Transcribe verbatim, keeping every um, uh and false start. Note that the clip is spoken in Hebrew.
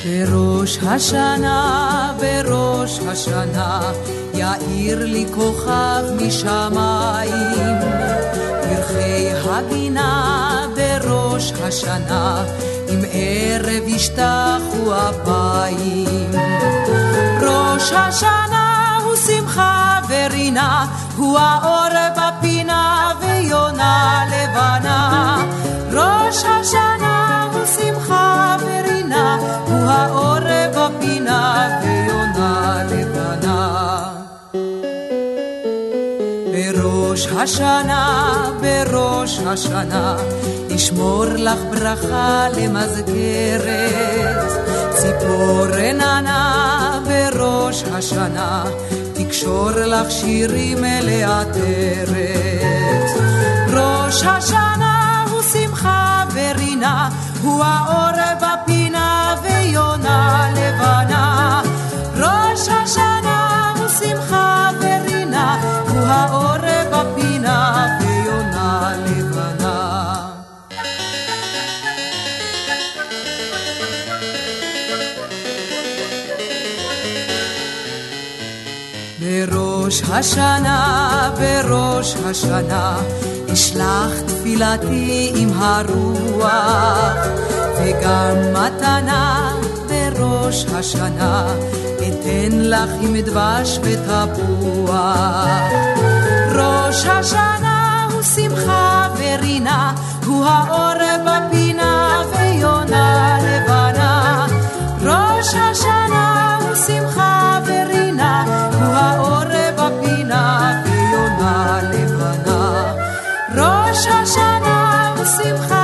בראש השנה, בראש השנה, יאיר לי כוכב משמיים, פרחי הגינה בראש השנה, עם ערב ישתחו אפיים. ראש השנה הוא שמחה ורינה, הוא האור בפינה ויונה לבנה. ראש השנה הוא שמחה ורינה, הוא האור בפינה ויונה לבנה. בראש השנה, בראש השנה, ישמור לך ברכה למסגרת, ציפור רננה בראש השנה, תקשור לך שירים לעטרת. ראש השנה הוא שמחה ורינה, הוא האור בפינה ויונה לבנה. ראש השנה הוא שמחה ורינה, הוא האור בפינה ויונה לבנה. בראש השנה, בראש השנה, אשלח תפילתי עם הרוח, וגם מתנה בראש השנה, אתן לך עם דבש ותפוח. ראש השנה הוא שמחה ורינה, הוא האור בפינה ויונה לבנה. ראש השנה הוא שמחה ורינה, הוא האור בפינה ויונה לבנה. ראש השנה הוא שמחה